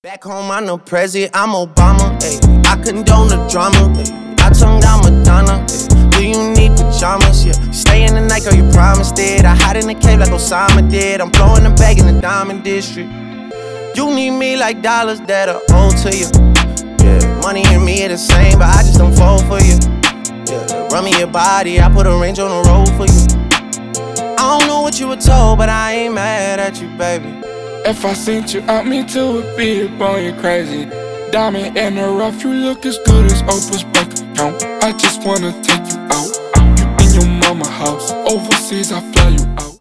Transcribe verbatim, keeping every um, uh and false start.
Back home, I'm no president, I'm Obama. Ay. I condone the drama. Ay. I tongue down Madonna. Ay. Do you need pajamas? Yeah. Stay in the night, girl, you promised it. I hide in the cave like Osama did. I'm blowing the bag in the diamond district. You need me like dollars that are owed to you. Yeah. Money and me are the same, but I just don't fall for you. Yeah. Run me your body, I put a range on the road for you. I don't know what you were told, but I ain't mad at you, baby. If I sent you out, me too would be up on you crazy. Diamond in the rough, you look as good as Oprah's bank account. I just wanna take you out. You in your mama house, overseas I fly you out.